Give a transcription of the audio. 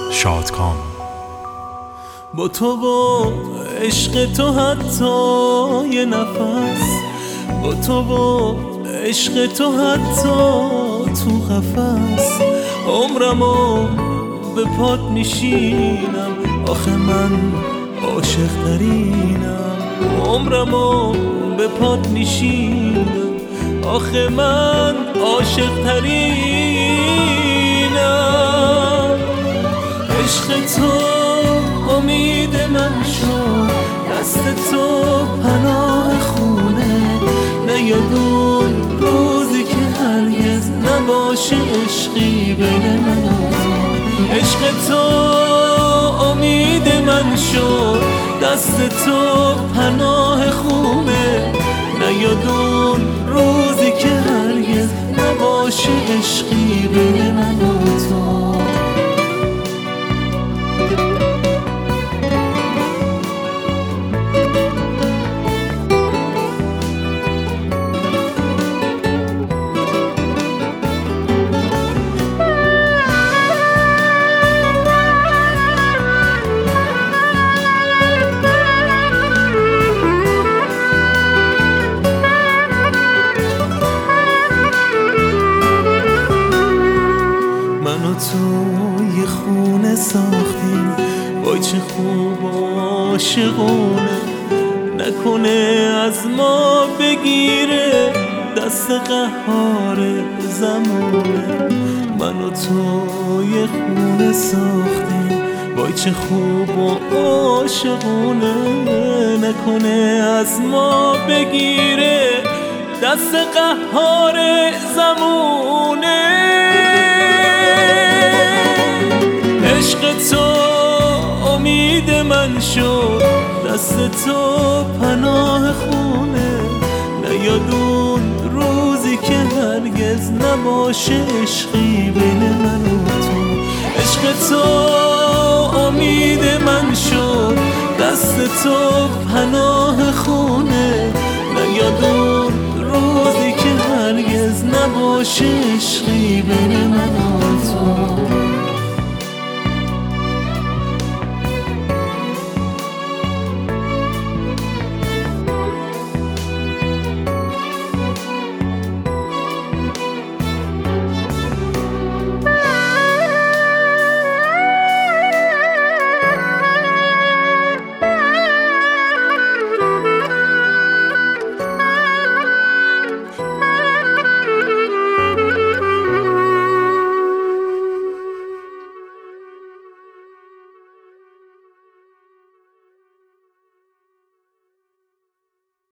شادکام. با تو و عشق تو حتی یه نفس، با تو و عشق تو حتی تو قفس، عمرمو به پات میشینم، آخه من عاشق ترینم. عمرمو به پات میشینم، آخه من عاشق ترینم. عشق تو امید من شد، دست تو پناه خونه، نیاد اون روزی که هرگز نباشه عشقی بین من و تو. عشق تو امید من شد، دست تو پناه خونه، نیاد اون روزی که هرگز نباشه عشقی بین من و تو. تو یه خونه ساختیم، وای چه خوب عاشقونه، نکنه از ما بگیره دست قهار زمونه. من و تو یه خونه ساختیم، وای چه خوب و عاشقونه، نکنه از ما بگیره دست قهار زمونه. عشق تو امید من شد، دست تو پناه خونه، نیاد اون روزی که هرگز نباشه عشقی بین من و تو. عشق تو امید من شد، دست تو پناه خونه، نیاد اون روزی که هرگز نباشه عشقی بین من و تو.